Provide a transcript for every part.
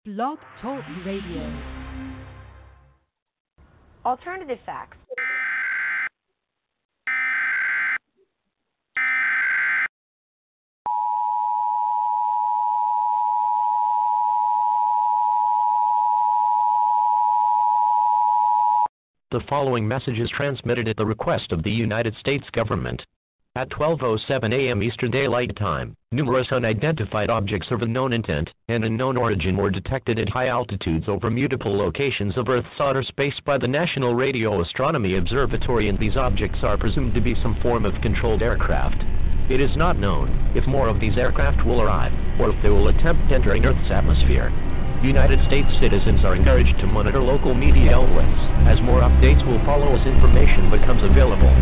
Blog Talk Radio. Alternative facts. The following message is transmitted at the request of the United States government. At 12:07 a.m. Eastern Daylight Time, numerous unidentified objects of unknown intent and unknown origin were detected at high altitudes over multiple locations of Earth's outer space by the National Radio Astronomy Observatory, and these objects are presumed to be some form of controlled aircraft. It is not known if more of these aircraft will arrive, or if they will attempt entering Earth's atmosphere. United States citizens are encouraged to monitor local media outlets, as more updates will follow as information becomes available.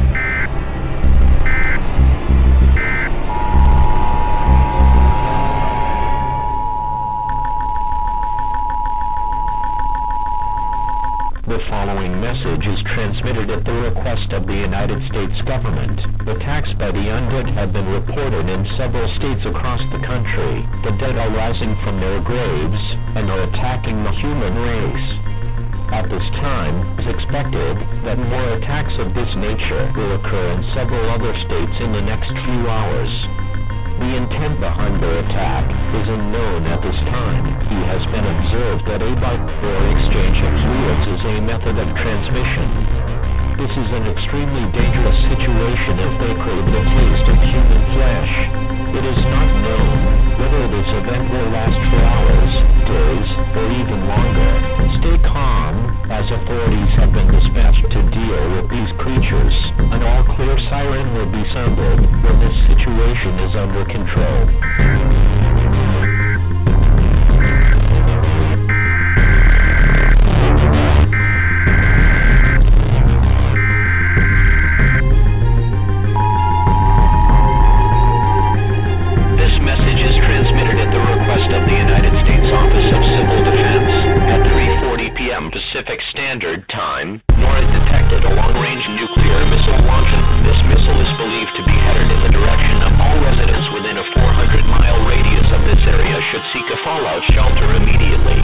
The following message is transmitted at the request of the United States government. Attacks by the undead have been reported in several states across the country. The dead are rising from their graves and are attacking the human race. At this time, it is expected that more attacks of this nature will occur in several other states in the next few hours. The intent behind their attack is unknown at this time. He has been observed that a byte or exchange of fluids is a method of transmission. This is an extremely dangerous situation if they crave the taste of human flesh. It is not known whether this event will last for hours, days, or even longer. Stay calm, as authorities have been dispatched to deal with these creatures. An all-clear siren will be sounded when this situation is under control. Pacific Standard Time, nor is detected a long-range nuclear missile launcher. This missile is believed to be headed in the direction of all residents within a 400-mile radius of this area should seek a fallout shelter immediately.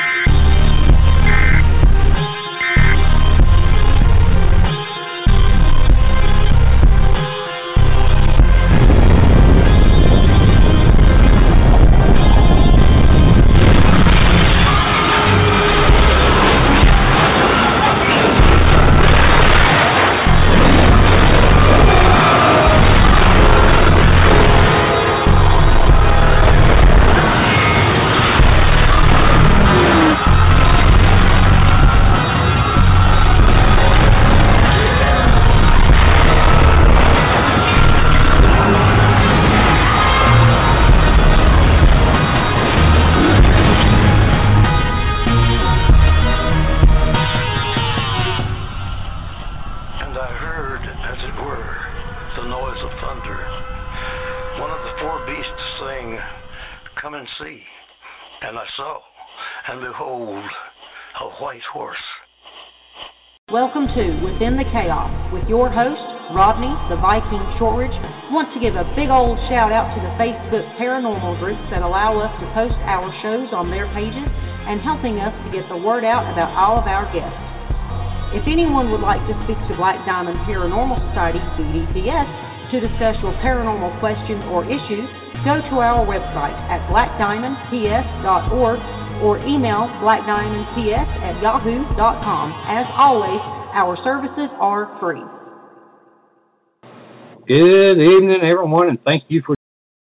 Welcome to Within the Chaos with your host, Rodney, the Viking Shortridge. I want to give a big old shout out to the Facebook paranormal groups that allow us to post our shows on their pages and helping us to get the word out about all of our guests. If anyone would like to speak to Black Diamond Paranormal Society, BDPS, to discuss your paranormal questions or issues, go to our website at blackdiamondps.org or email blackdiamondps@yahoo.com. As always, our services are free. Good evening, everyone, and thank you for...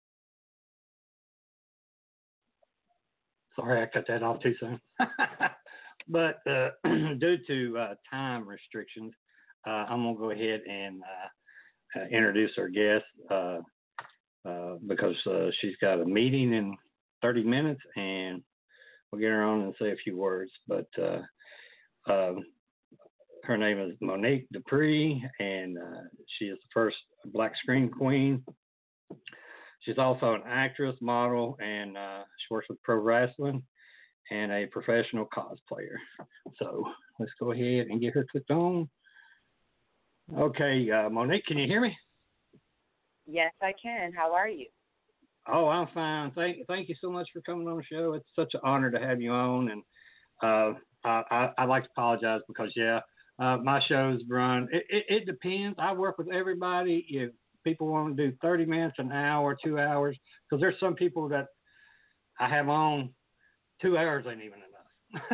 Sorry, I cut that off too soon. But due to time restrictions, I'm going to go ahead and introduce our guest because she's got a meeting in 30 minutes, and we'll get her on and say a few words. But her name is Monique Dupree, and she is the first black screen queen. She's also an actress, model, and she works with pro wrestling and a professional cosplayer. So let's go ahead and get her clicked on. Okay, Monique, can you hear me? Yes, I can. How are you? Oh, I'm fine. Thank you so much for coming on the show. It's such an honor to have you on. And I'd like to apologize because, my shows run. It depends. I work with everybody. If people want to do 30 minutes, an hour, 2 hours, because there's some people that I have on 2 hours ain't even enough.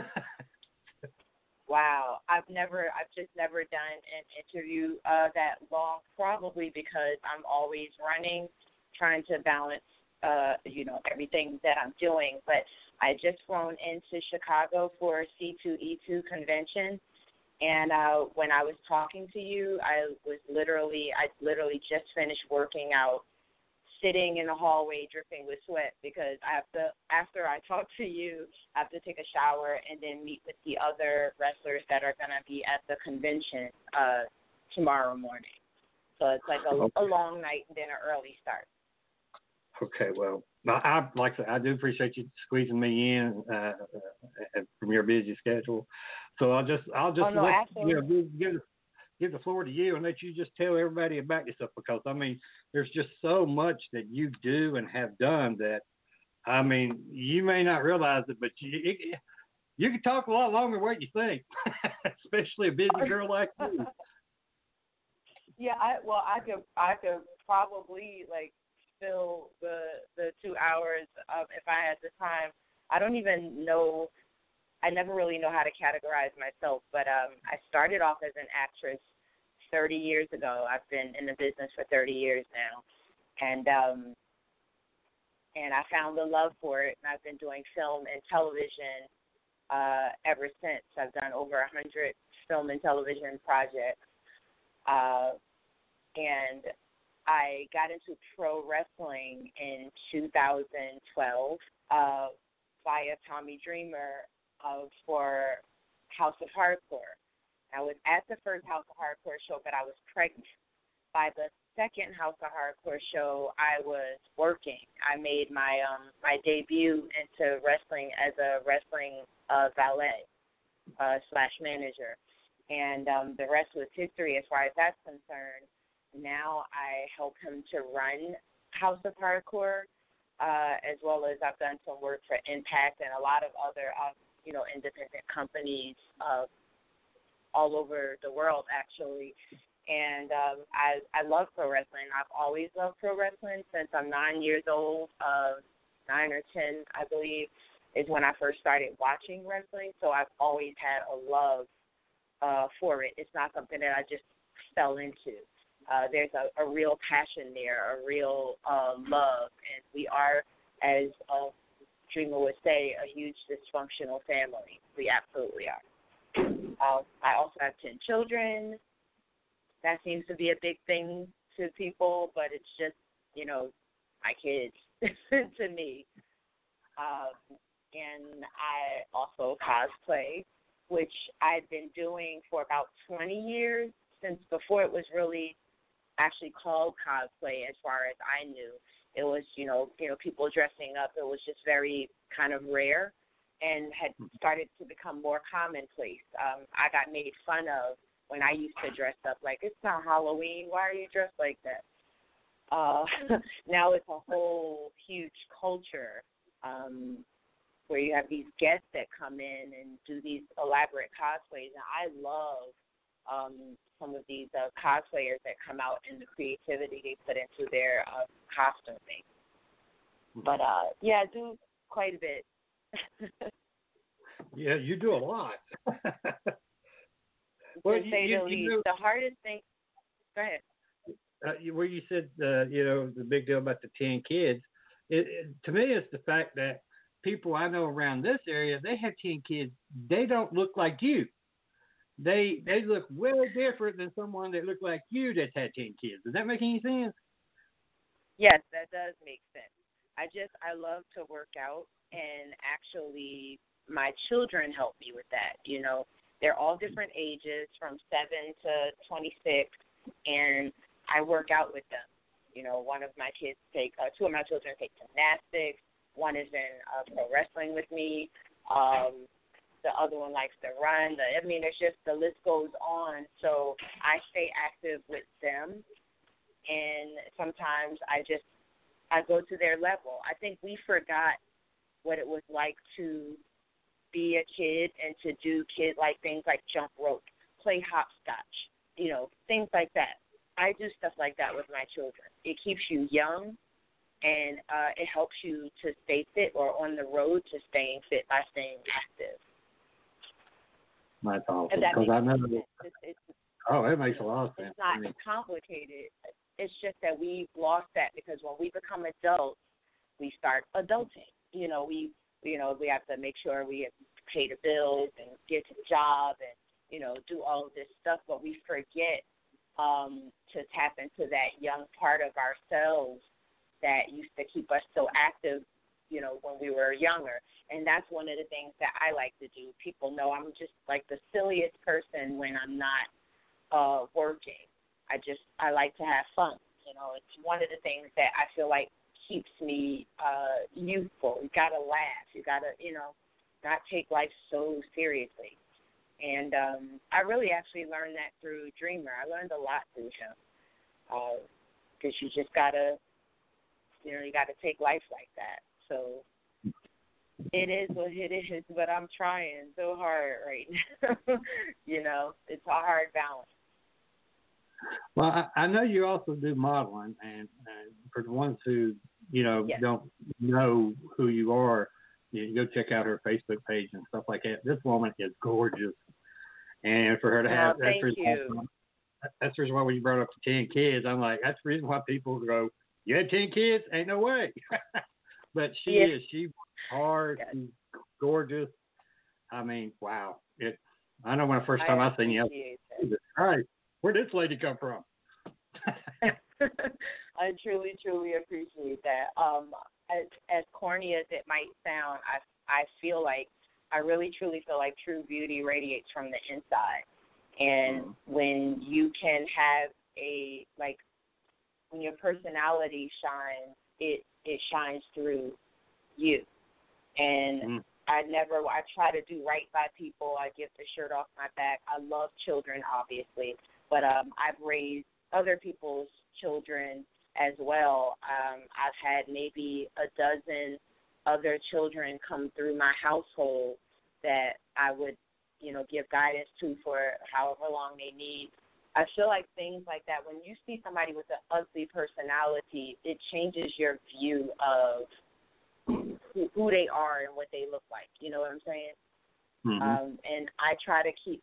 Wow, I've just never done an interview that long, probably because I'm always running, trying to balance, everything that I'm doing. But I just flown into Chicago for C2E2 convention, and when I was talking to you, I literally just finished working out, sitting in the hallway dripping with sweat because after I talk to you, I have to take a shower and then meet with the other wrestlers that are going to be at the convention tomorrow morning. So it's like a long night and then an early start. Okay, well, like I said, I do appreciate you squeezing me in from your busy schedule. So I'll just give the floor to you and let you just tell everybody about yourself, because I mean, there's just so much that you do and have done that, I mean, you may not realize it, but you can talk a lot longer than what you think, especially a busy girl like you. Yeah, I could probably fill the 2 hours if I had the time. I don't even know. I never really know how to categorize myself, but I started off as an actress 30 years ago. I've been in the business for 30 years now, and I found the love for it, and I've been doing film and television ever since. I've done over 100 film and television projects, and I got into pro wrestling in 2012 via Tommy Dreamer for House of Hardcore. I was at the first House of Hardcore show, but I was pregnant. By the second House of Hardcore show, I was working. I made my debut into wrestling as a wrestling valet / manager, and the rest was history as far as that's concerned. Now I help him to run House of Hardcore, as well as I've done some work for Impact and a lot of other independent companies all over the world, actually. And I love pro wrestling. I've always loved pro wrestling since I'm 9 years old. 9 or 10, I believe, is when I first started watching wrestling. So I've always had a love for it. It's not something that I just fell into. There's a real passion there, a real love. And we are, as Dreamer would say, a huge dysfunctional family. We absolutely are. I also have 10 children. That seems to be a big thing to people, but it's just, my kids to me. And I also cosplay, which I've been doing for about 20 years, since before it was really actually called cosplay as far as I knew. It was, people dressing up. It was just very kind of rare and had started to become more commonplace. I got made fun of when I used to dress up like, it's not Halloween. Why are you dressed like that? Now it's a whole huge culture where you have these guests that come in and do these elaborate cosplays. And I love some of these cosplayers that come out and the creativity they put into their costuming. But, I do quite a bit. Yeah, you do a lot. Well, to say the least. The hardest thing, go ahead. Where you said, the big deal about the 10 kids, to me it's the fact that people I know around this area, they have 10 kids. They don't look like you. They look way different than someone that looked like you that's had 10 kids. Does that make any sense? Yes, that does make sense. I love to work out, and actually my children help me with that. They're all different ages, from 7 to 26, and I work out with them. One of my kids two of my children take gymnastics. One is in pro wrestling with me. The other one likes to run. It's just, the list goes on. So I stay active with them, and sometimes I just I go to their level. I think we forgot what it was like to be a kid and to do kid-like things like jump rope, play hopscotch, things like that. I do stuff like that with my children. It keeps you young, and it helps you to stay fit or on the road to staying fit by staying active. That's awesome. That Because I know. It makes a lot of sense. It's not complicated. It's just that we've lost that because when we become adults, we start adulting. We have to make sure we pay the bills and get to the job and do all of this stuff, but we forget to tap into that young part of ourselves that used to keep us so active, when we were younger. And that's one of the things that I like to do. People know I'm just like the silliest person when I'm not working. I like to have fun. It's one of the things that I feel like keeps me youthful. You got to laugh. You got to, not take life so seriously. And I really actually learned that through Dreamer. I learned a lot through him because you just got to, you got to take life like that. So it is what it is, but I'm trying so hard right now. It's a hard balance. Well, I know you also do modeling, and for the ones who, Yes. don't know who you are, you go check out her Facebook page and stuff like that. This woman is gorgeous. And for her to have, thank you. That's the reason why when you brought up the 10 kids, I'm like, that's the reason why people go, you had 10 kids? Ain't no way. But she is. She works hard. Yes. She's gorgeous. I mean, wow. I know when the first time I seen you, Jesus Christ, where'd this lady come from? I truly, truly appreciate that. As corny as it might sound, I feel like, I really, truly feel like true beauty radiates from the inside. And when you can have when your personality shines, it shines through you. And I try to do right by people. I give the shirt off my back. I love children, obviously, but I've raised other people's children as well. I've had maybe a dozen other children come through my household that I would, give guidance to for however long they need. I feel like things like that, when you see somebody with an ugly personality, it changes your view of who they are and what they look like. You know what I'm saying? Mm-hmm. And I try to keep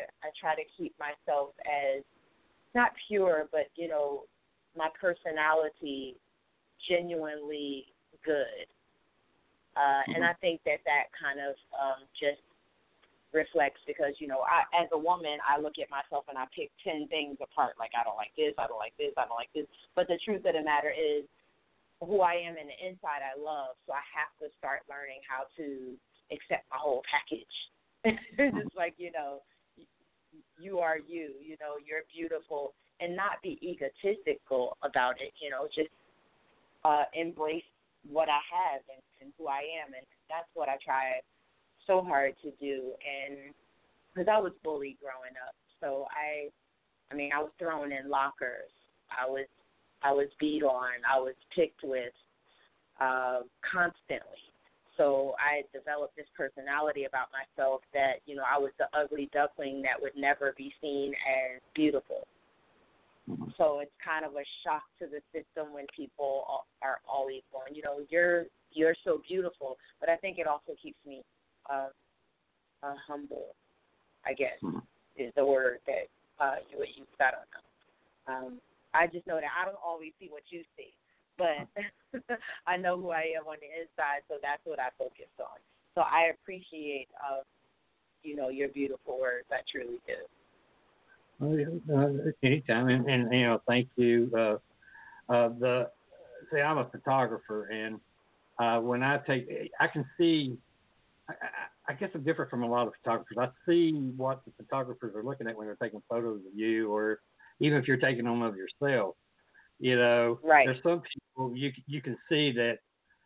myself as not pure, but my personality genuinely good. And I think that kind of just reflects because, as a woman, I look at myself and I pick 10 things apart. Like, I don't like this, I don't like this, I don't like this. But the truth of the matter is who I am in the inside I love. So I have to start learning how to accept my whole package. It's like, you are you, you're beautiful, and not be egotistical about it, just embrace what I have and who I am. And that's what I try so hard to do. And because I was bullied growing up, so I was thrown in lockers. I was beat on. I was picked with constantly. So I developed this personality about myself that, I was the ugly duckling that would never be seen as beautiful. So it's kind of a shock to the system when people are always going, you're so beautiful. But I think it also keeps me humble, I guess, is the word that you would use. I don't know. I just know that I don't always see what you see, but I know who I am on the inside, so that's what I focus on. So I appreciate, your beautiful words. I truly do. Anytime, and thank you. I'm a photographer, and when I can see. I guess I'm different from a lot of photographers. I see what the photographers are looking at when they're taking photos of you, or even if you're taking them of yourself. Right. There's some people you can see that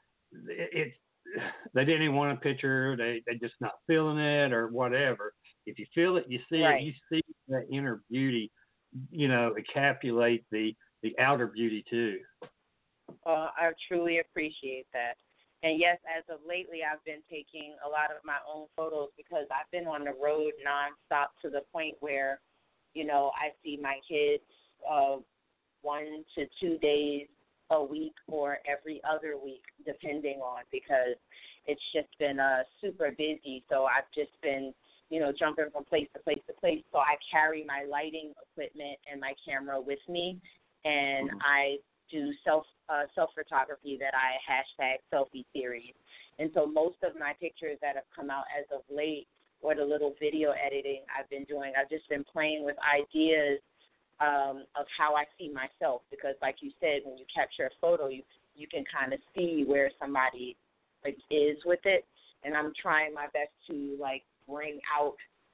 they didn't even want a picture. They just not feeling it or whatever. If you feel it, you see right. it. You see that inner beauty. Encapsulate the outer beauty too. Well, I truly appreciate that. And yes, as of lately, I've been taking a lot of my own photos because I've been on the road nonstop to the point where, I see my kids 1 to 2 days a week or every other week, depending on, because it's just been super busy. So I've just been, jumping from place to place to place. So I carry my lighting equipment and my camera with me, and I do self photography that I hashtag selfie series. And so most of my pictures that have come out as of late, or the little video editing I've been doing, I've just been playing with ideas of how I see myself, because like you said, when you capture a photo, you can kind of see where somebody is with it, and I'm trying my best to bring out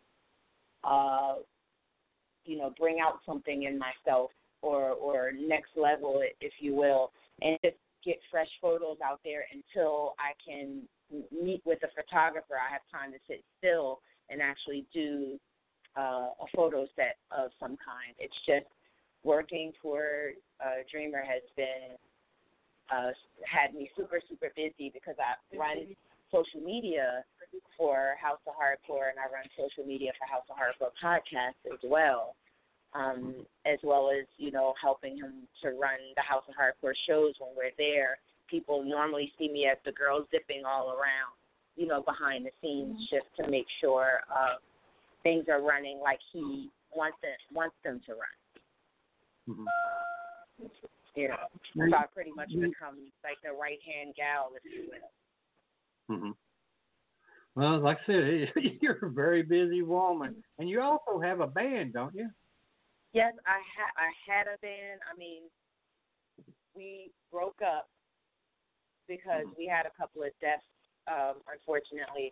bring out something in myself, or next level, if you will, and just get fresh photos out there until I can meet with a photographer. I have time to sit still and actually do a photo set of some kind. It's just working for Dreamer has been had me super, super busy, because I run social media for House of Hardcore, and I run social media for House of Hardcore podcast as well as, helping him to run the House of Hardcore shows when we're there. People normally see me as the girl zipping all around, behind the scenes, just to make sure things are running like he wants them to run. Mm-hmm. So I've pretty much become like the right-hand gal, if you will. Mm-hmm. Well, like I said, you're a very busy woman, and you also have a band, don't you? Yes, I had a band. I mean, we broke up because we had a couple of deaths, unfortunately,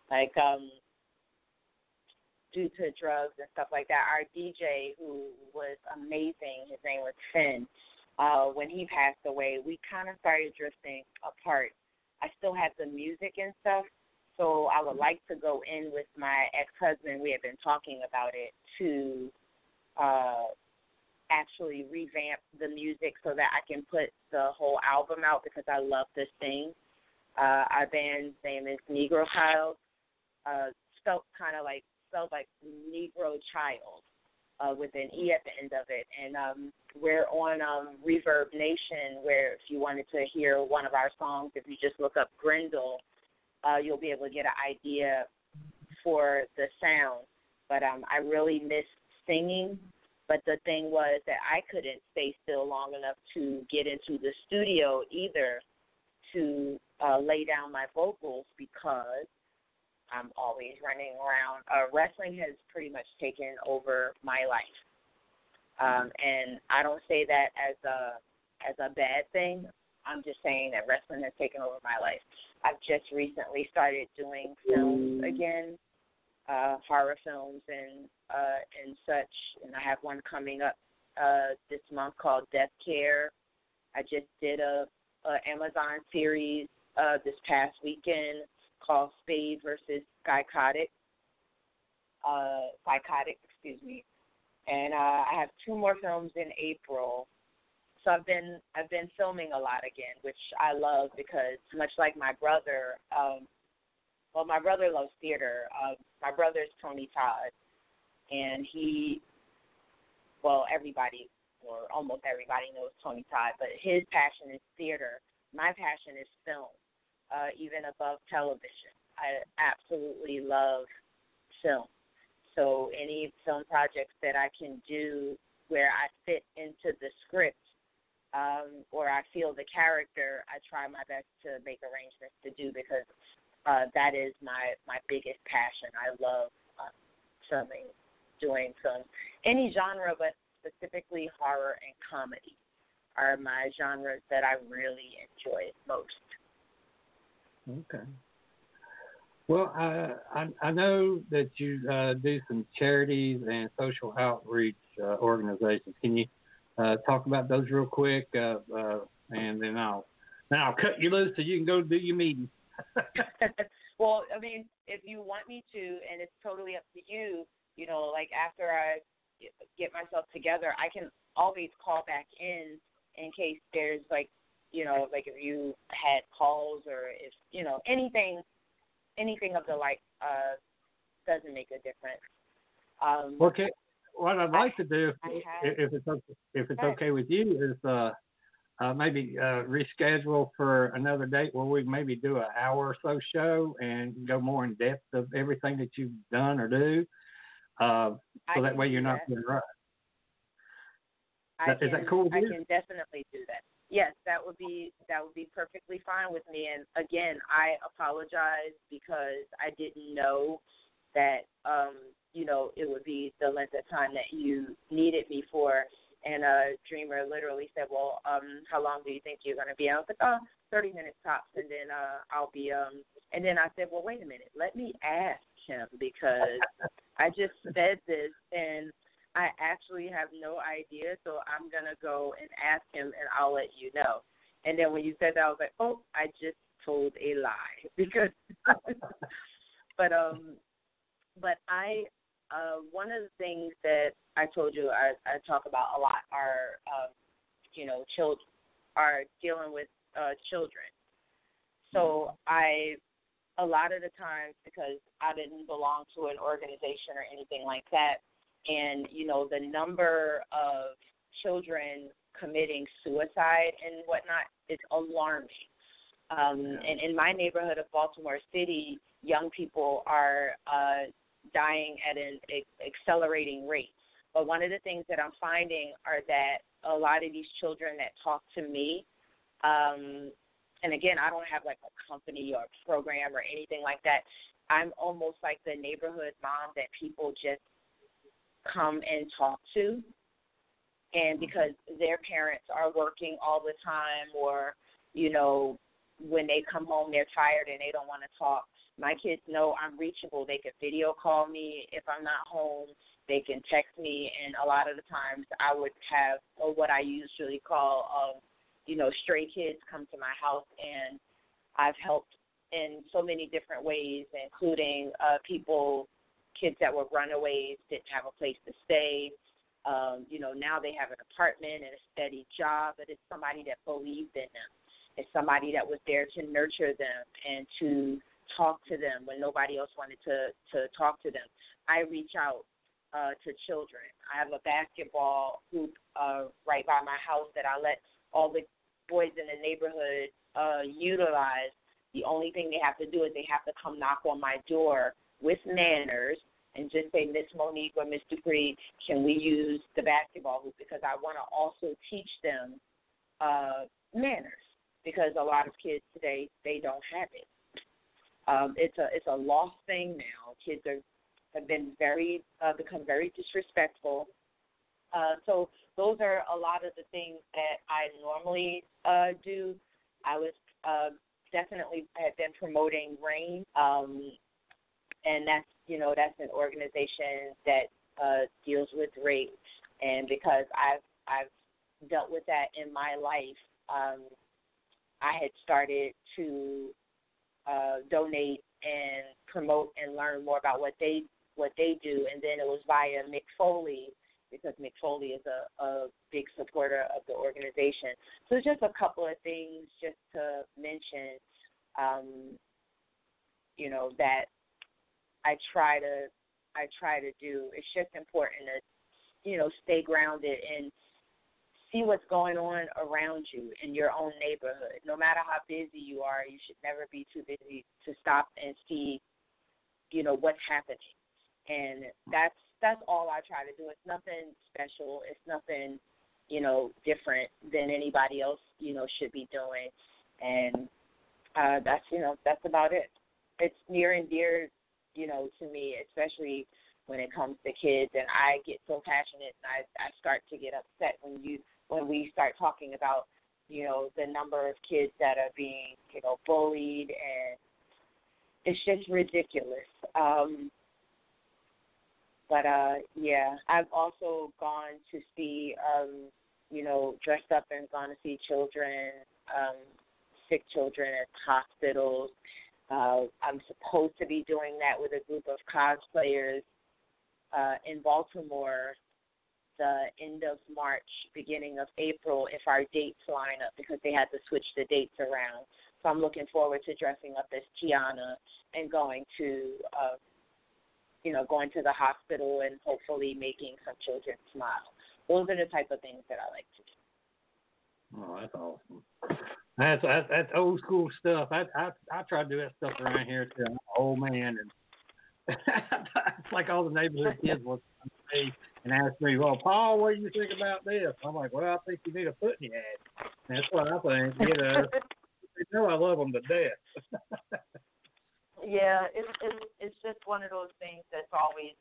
due to drugs and stuff like that. Our DJ, who was amazing, his name was Finn, when he passed away, we kind of started drifting apart. I still had the music and stuff, so I would like to go in with my ex-husband. We had been talking about it, to actually revamp the music so that I can put the whole album out, because I love to sing. Our band's name is Negro Child, spelled like Negro Child, with an E at the end of it. And we're on Reverb Nation, where if you wanted to hear one of our songs, if you just look up Grindle, you'll be able to get an idea for the sound. But I really miss singing. But the thing was that I couldn't stay still long enough to get into the studio either to lay down my vocals, because I'm always running around. Wrestling has pretty much taken over my life. And I don't say that as a bad thing. I'm just saying that wrestling has taken over my life. I've just recently started doing films again, horror films and such, and I have one coming up this month called Death Care. I just did a Amazon series this past weekend called Spade versus Psychotic, and I have 2 more films in April. So I've been filming a lot again, which I love, because much like my brother, my brother loves theater. My brother's Tony Todd, and everybody, or almost everybody, knows Tony Todd, but his passion is theater. My passion is film, even above television. I absolutely love film. So any film projects that I can do where I fit into the script, or I feel the character, I try my best to make arrangements to do, because that is my biggest passion. I love filming, doing films. Any genre, but specifically horror and comedy are my genres that I really enjoy most. Okay. Well, I know that you do some charities and social outreach organizations. Can you talk about those real quick, and then I'll cut you loose so you can go do your meeting. Well, I mean, if you want me to, and it's totally up to you, after I get myself together, I can always call back in case there's like if you had calls or if, anything of the like doesn't make a difference. Okay. What I'd like to do, if it's okay with you, is maybe reschedule for another date where we maybe do an hour or so show and go more in depth of everything that you've done or do, so that way you're not being rushed. Is that cool with you? I can definitely do that. Yes, that would be perfectly fine with me. And again, I apologize because I didn't know that it would be the length of time that you needed me for. And Dreamer literally said, "Well, how long do you think you're going to be?" I was like, 30 minutes tops, and then I'll be. And then I said, "Well, wait a minute, let me ask him because I just said this and I actually have no idea, so I'm going to go and ask him, and I'll let you know." And then when you said that, I was like, oh, I just told a lie. Because, but I, one of the things that I told you I talk about a lot are, children, are dealing with children. So a lot of the times, because I didn't belong to an organization or anything like that, and, the number of children committing suicide and whatnot is alarming. And in my neighborhood of Baltimore City, young people are dying at an accelerating rate. But one of the things that I'm finding are that a lot of these children that talk to me, and again, I don't have like a company or a program or anything like that. I'm almost like the neighborhood mom that people just come and talk to, and because their parents are working all the time, or when they come home they're tired and they don't want to talk, my kids know I'm reachable. They can video call me if I'm not home. They can text me, and a lot of the times I would have what I usually call stray kids come to my house, and I've helped in so many different ways, including kids that were runaways, didn't have a place to stay. Now they have an apartment and a steady job, but it's somebody that believed in them. It's somebody that was there to nurture them and to talk to them when nobody else wanted to talk to them. I reach out to children. I have a basketball hoop right by my house that I let all the boys in the neighborhood utilize. The only thing they have to do is they have to come knock on my door with manners and just say, "Miss Monique or Miss Dupree, can we use the basketball hoop?" Because I want to also teach them manners, because a lot of kids today, they don't have it. It's a lost thing now. Kids have been become very disrespectful. So those are a lot of the things that I normally do. I was definitely had been promoting RAIN, and that's an organization that deals with rape. And because I've dealt with that in my life, I had started to donate and promote and learn more about what they do, and then it was via Mick Foley, because Mick Foley is a big supporter of the organization. So just a couple of things just to mention, that I try to do. It's just important to, stay grounded and see what's going on around you in your own neighborhood. No matter how busy you are, you should never be too busy to stop and see, what's happening. And that's all I try to do. It's nothing special. It's nothing, different than anybody else, should be doing. And that's about it. It's near and dear, to me, especially when it comes to kids. And I get so passionate, and I start to get upset when we start talking about, the number of kids that are being, bullied, and it's just ridiculous. But I've also gone to see, dressed up and gone to see children, sick children at hospitals. I'm supposed to be doing that with a group of cosplayers in Baltimore the end of March, beginning of April, if our dates line up, because they had to switch the dates around. So I'm looking forward to dressing up as Tiana and going to, going to the hospital and hopefully making some children smile. Those are the type of things that I like to do. Oh, that's awesome. That's old school stuff. I try to do that stuff around here too. I'm an old man, and it's like all the neighborhood kids will come to me and ask me, "Well, Paul, what do you think about this?" I'm like, "Well, I think you need a foot in your head." And that's what I think. You know, I love them to death. Yeah, it's just one of those things that's always,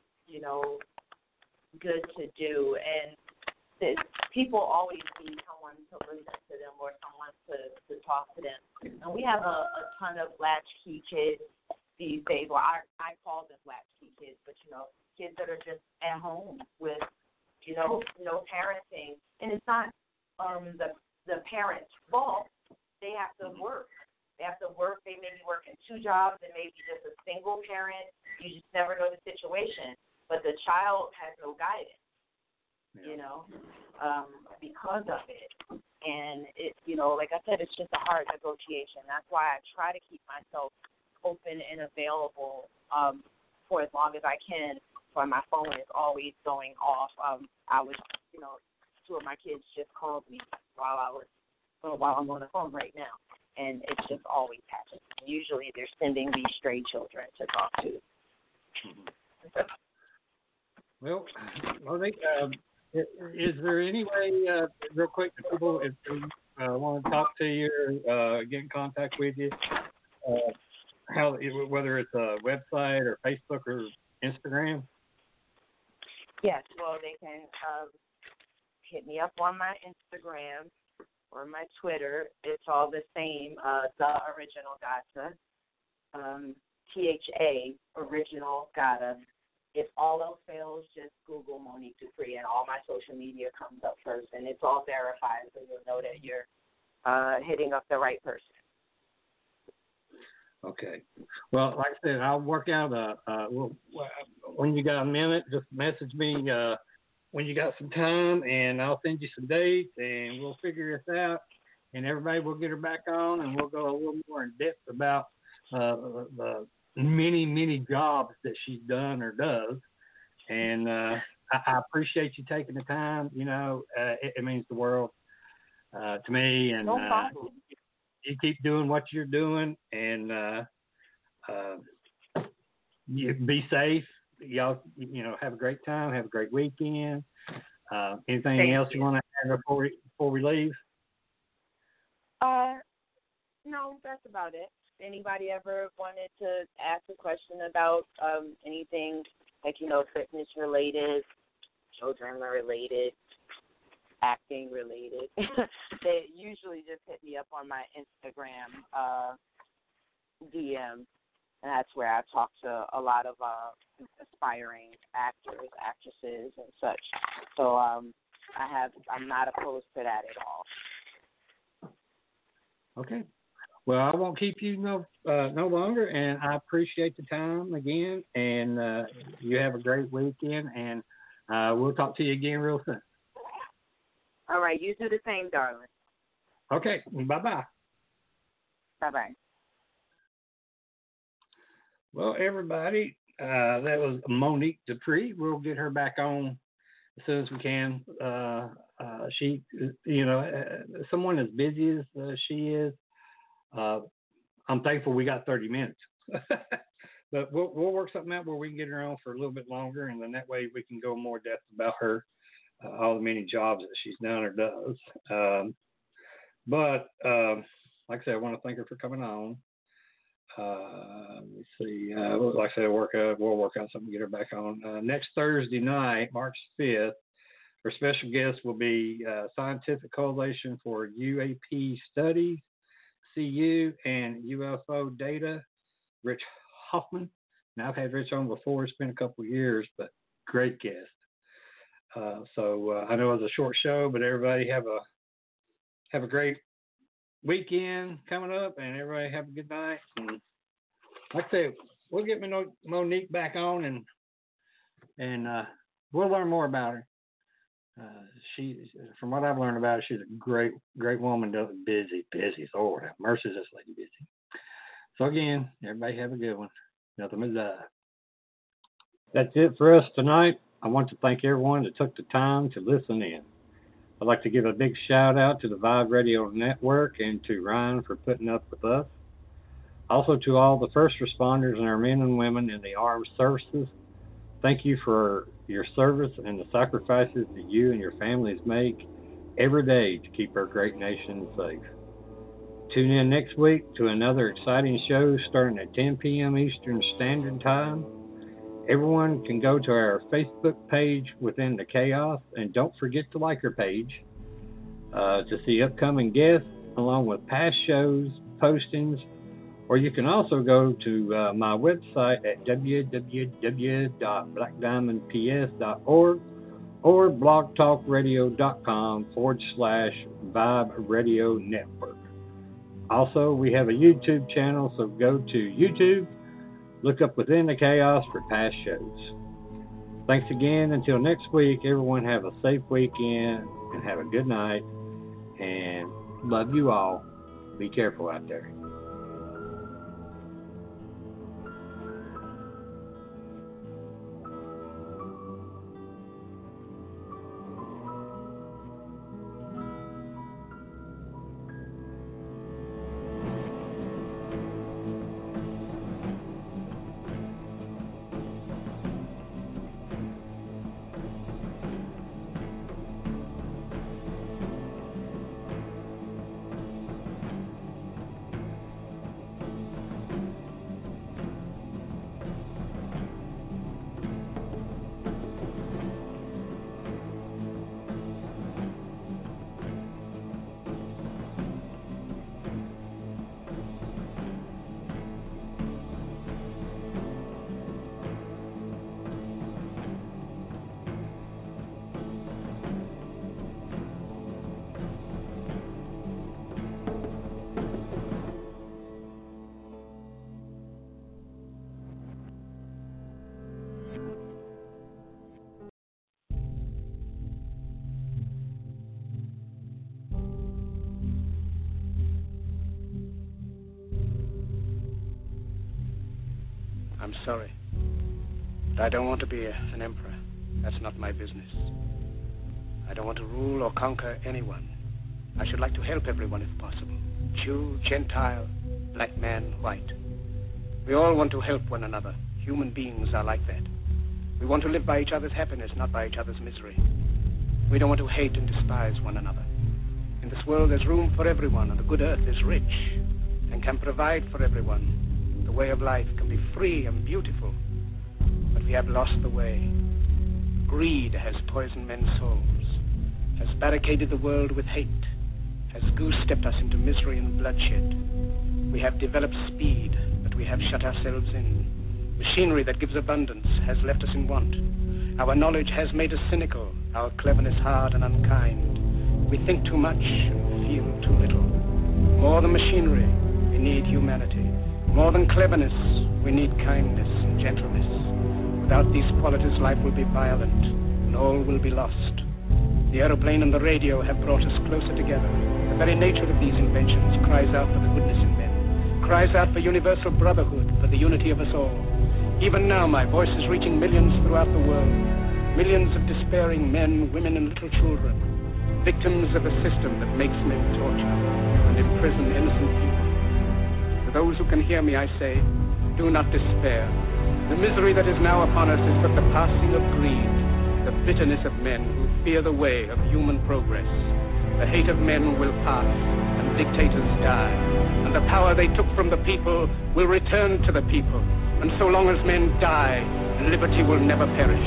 good to do, and people always need someone to listen to them or someone to talk to them. And we have a ton of latchkey kids these days. Well, I call them latchkey kids, but kids that are just at home with no parenting, and it's not the parents' fault. They have to work. They have to work. They may be working 2 jobs. They may be just a single parent. You just never know the situation. But the child has no guidance, because of it. And it, like I said, it's just a hard negotiation. That's why I try to keep myself open and available for as long as I can. So my phone is always going off. I was, 2 of my kids just called me while I'm on the phone right now. And it's just always happening. Usually they're sending these stray children to talk to. Well, I think, is there any way, real quick, that people, if they want to talk to you or get in contact with you, whether it's a website or Facebook or Instagram? Yes, well, they can hit me up on my Instagram or my Twitter. It's all the same, The Original Gata, THA, Original Gata. If all else fails, just Google Monique Dupree, and all my social media comes up first, and it's all verified, so you'll know that you're hitting up the right person. Okay. Well, like I said, I'll work out when you got a minute, just message me when you got some time, and I'll send you some dates, and we'll figure this out, and everybody will get her back on, and we'll go a little more in depth about the many, many jobs that she's done or does. And I appreciate you taking the time. It means the world to me. And no problem. You keep doing what you're doing, and you be safe. Y'all, have a great time. Have a great weekend. Anything Thank else you want to add before we leave? No, that's about it. Anybody ever wanted to ask a question about anything like, fitness related, children related, acting related, they usually just hit me up on my Instagram DM, and that's where I talk to a lot of aspiring actors, actresses, and such. So I'm not opposed to that at all. Okay. Well, I won't keep you no longer, and I appreciate the time again, and you have a great weekend, and we'll talk to you again real soon. All right, you do the same, darling. Okay, bye-bye. Bye-bye. Well, everybody, that was Monique Dupree. We'll get her back on as soon as we can. She, someone as busy as she is, I'm thankful we got 30 minutes. But we'll work something out where we can get her on for a little bit longer, and then that way we can go more depth about her, all the many jobs that she's done or does. But like I said, I want to thank her for coming on. Let's see. Like I said, we'll work out something to get her back on. Next Thursday night, March 5th, our special guest will be Scientific Coalition for UAP Studies, CU, and UFO Data, Rich Hoffman. Now, I've had Rich on before. It's been a couple of years, but great guest. So I know it was a short show, but everybody have a great weekend coming up, and everybody have a good night. And like I said, we'll get Monique back on, and we'll learn more about her. From what I've learned about her, she's a great woman. Busy. Lord have mercy, this lady busy. So again, everybody have a good one. Nothing but that. That's it for us tonight. I want to thank everyone that took the time to listen in. I'd like to give a big shout out to the Vibe Radio Network and to Ryan for putting up with us. Also to all the first responders and our men and women in the armed services. Thank you for your service and the sacrifices that you and your families make every day to keep our great nation safe. Tune in next week to another exciting show starting at 10 p.m. Eastern Standard Time. Everyone can go to our Facebook page Within the Chaos, and don't forget to like our page to see upcoming guests along with past shows, postings, or you can also go to my website at www.blackdiamondps.org or blogtalkradio.com/Vibe Radio Network. Also, we have a YouTube channel, so go to YouTube, look up Within the Chaos for past shows. Thanks again. Until next week, everyone have a safe weekend and have a good night. And love you all. Be careful out there. I'm sorry, but I don't want to be an emperor. That's not my business. I don't want to rule or conquer anyone. I should like to help everyone if possible. Jew, Gentile, black man, white. We all want to help one another. Human beings are like that. We want to live by each other's happiness, not by each other's misery. We don't want to hate and despise one another. In this world, there's room for everyone, and the good earth is rich and can provide for everyone. The way of life can be free and beautiful, but we have lost the way. Greed has poisoned men's souls, has barricaded the world with hate, has goose-stepped us into misery and bloodshed. We have developed speed, but we have shut ourselves in. Machinery that gives abundance has left us in want. Our knowledge has made us cynical, our cleverness hard and unkind. We think too much and feel too little. More than machinery, we need humanity. More than cleverness, we need kindness and gentleness. Without these qualities, life will be violent, and all will be lost. The aeroplane and the radio have brought us closer together. The very nature of these inventions cries out for the goodness in men, cries out for universal brotherhood, for the unity of us all. Even now, my voice is reaching millions throughout the world, millions of despairing men, women, and little children, victims of a system that makes men torture and imprison innocent people. Those who can hear me, I say, do not despair. The misery that is now upon us is but the passing of greed, the bitterness of men who fear the way of human progress. The hate of men will pass, and dictators die, and the power they took from the people will return to the people. And so long as men die, liberty will never perish.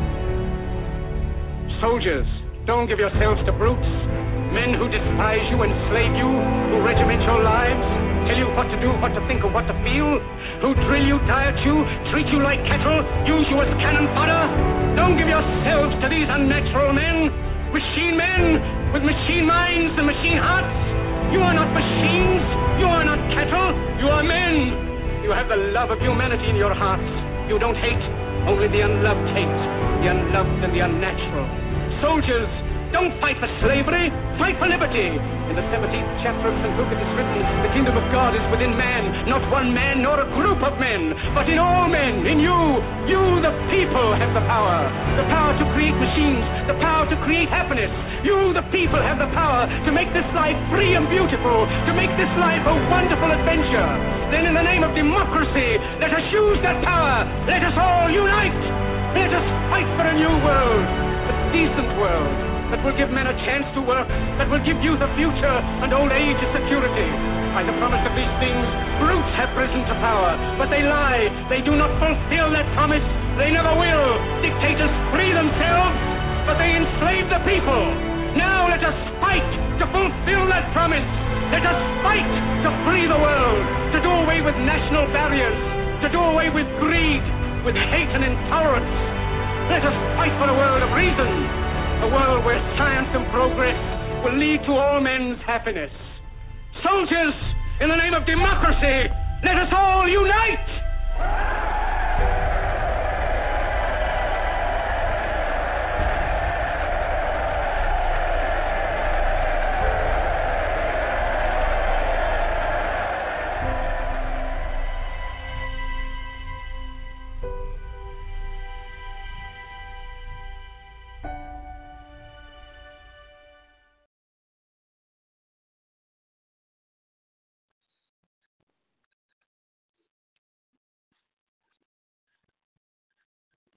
Soldiers, don't give yourselves to brutes, men who despise you, enslave you, who regiment your lives, tell you what to do, what to think, or what to feel, who drill you, diet you, treat you like cattle, use you as cannon fodder. Don't give yourselves to these unnatural men, machine men with machine minds and machine hearts. You are not machines, you are not cattle, you are men. You have the love of humanity in your hearts. You don't hate, only the unloved hate, the unloved and the unnatural. soldiers. Don't fight for slavery, fight for liberty. In the 17th chapter of St. Luke it is written, the kingdom of God is within man, not one man nor a group of men, but in all men, in you. You, the people, have the power to create machines, the power to create happiness. You, the people, have the power to make this life free and beautiful, to make this life a wonderful adventure. Then in the name of democracy, let us use that power. Let us all unite. Let us fight for a new world, a decent world, that will give men a chance to work, that will give youth a future and old age a security. By the promise of these things, brutes have risen to power, but they lie. They do not fulfill that promise. They never will. Dictators free themselves, but they enslave the people. Now let us fight to fulfill that promise. Let us fight to free the world, to do away with national barriers, to do away with greed, with hate and intolerance. Let us fight for a world of reason, a world where science and progress will lead to all men's happiness. Soldiers, in the name of democracy, let us all unite!